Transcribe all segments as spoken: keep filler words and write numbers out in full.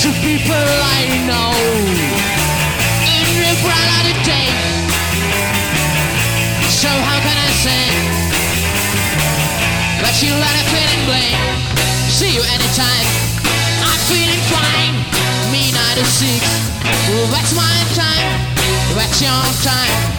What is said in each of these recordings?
to people I know in the bright of the day. So how can I say that you let a feeling blame? See you anytime, I'm feeling fine. Me ninety-six, well, that's my time, that's your time.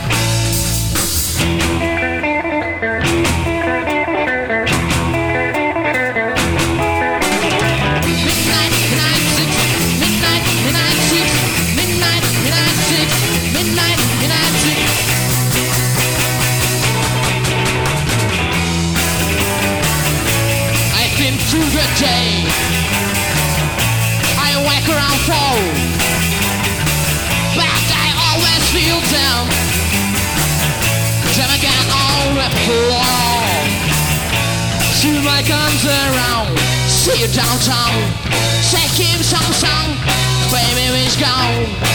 Through the day I wake around four, but I always feel down. Then again all the floor. See my guns around, see you downtown. Say keep some song, baby, we's gone.